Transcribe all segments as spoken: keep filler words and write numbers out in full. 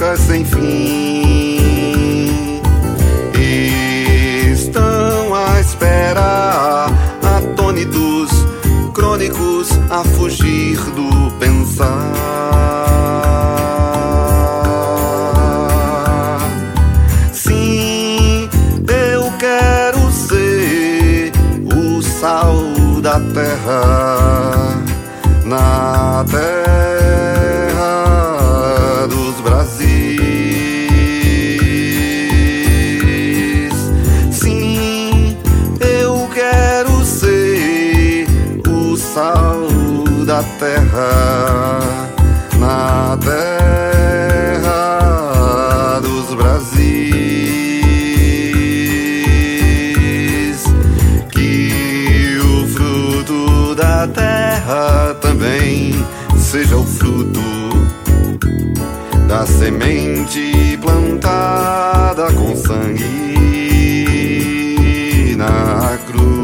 secas sem fim estão à espera, atônitos, crônicos, a fugir do pensar. Sim, eu quero ser o sal da terra, na terra dos Brasis. Sim, eu quero ser o sal da terra, na terra dos Brasis. Que o fruto da terra também seja o fruto da semente plantada com sangue na cruz.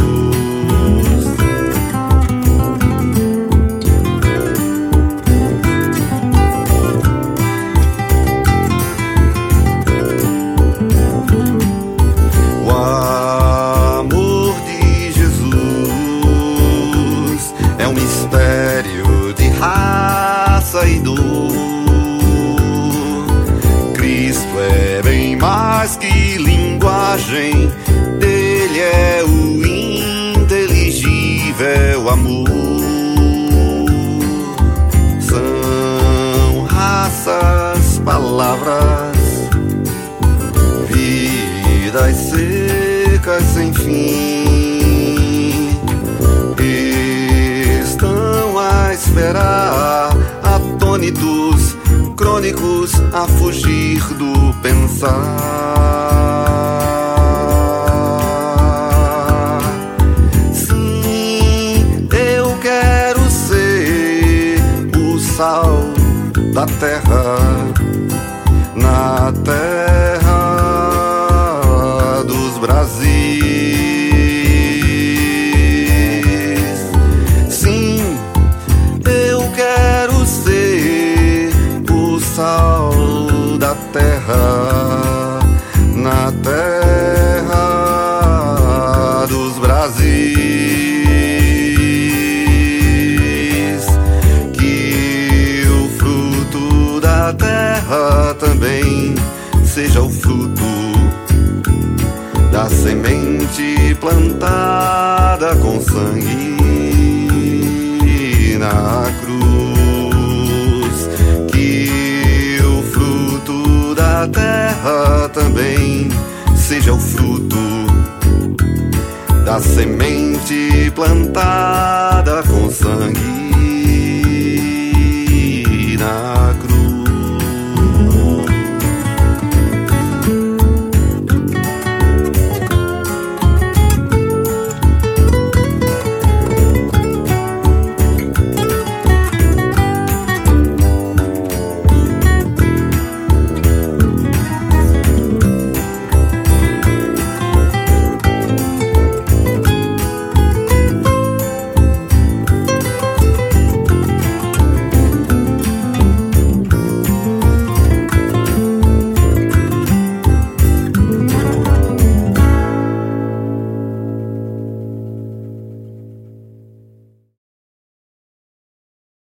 O amor de Jesus é um mistério de raça e dor. Cristo é bem mais que linguagem, dele é o inteligível amor. São raças, palavras, vidas secas sem fim estão a esperar, atônitos, crônicos, a fugir do pensar. Sim, eu quero ser o sal da terra, na terra dos Brasis. Sim, eu quero ser o sal da terra, na terra dos Brasis. Que o fruto da terra também seja o fruto da semente plantada com sangue na cruz. Que o fruto da terra também seja o fruto da semente plantada com sangue